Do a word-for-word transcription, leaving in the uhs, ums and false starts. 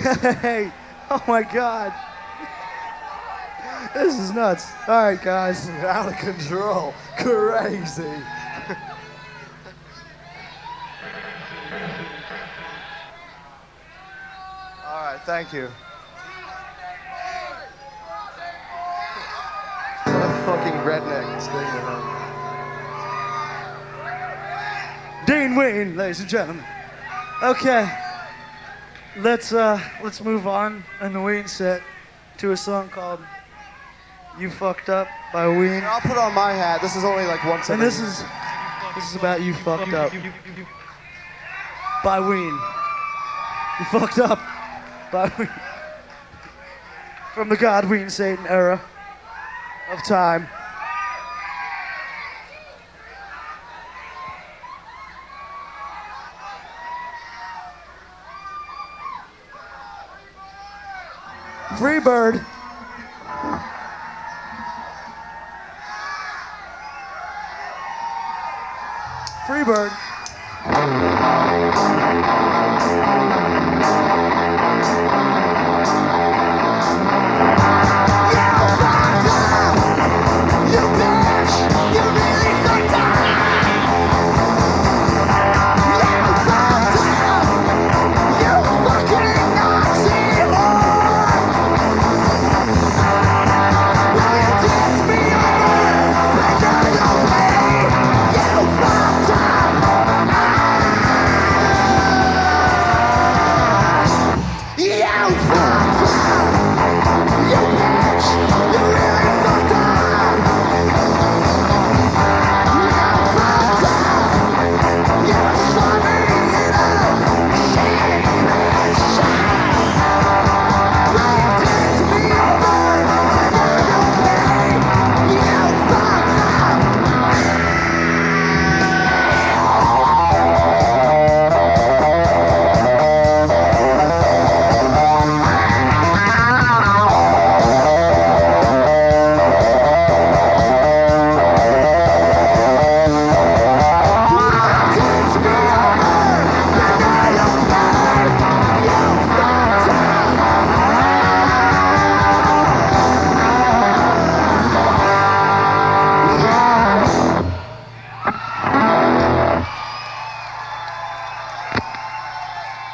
Hey, oh my God. This is nuts. All right, guys. Out of control. Crazy. All right, thank you. What a fucking redneck thing. Dean Wayne, ladies and gentlemen. Okay, let's uh, let's move on in the Wayne set to a song called "You Fucked Up" by Wayne. I'll put on my hat. This is only like one second. And this is this is about "You Fucked Up" by Wayne. You fucked up by Wayne. From the God Wayne Satan era of time. Free bird. Free bird. You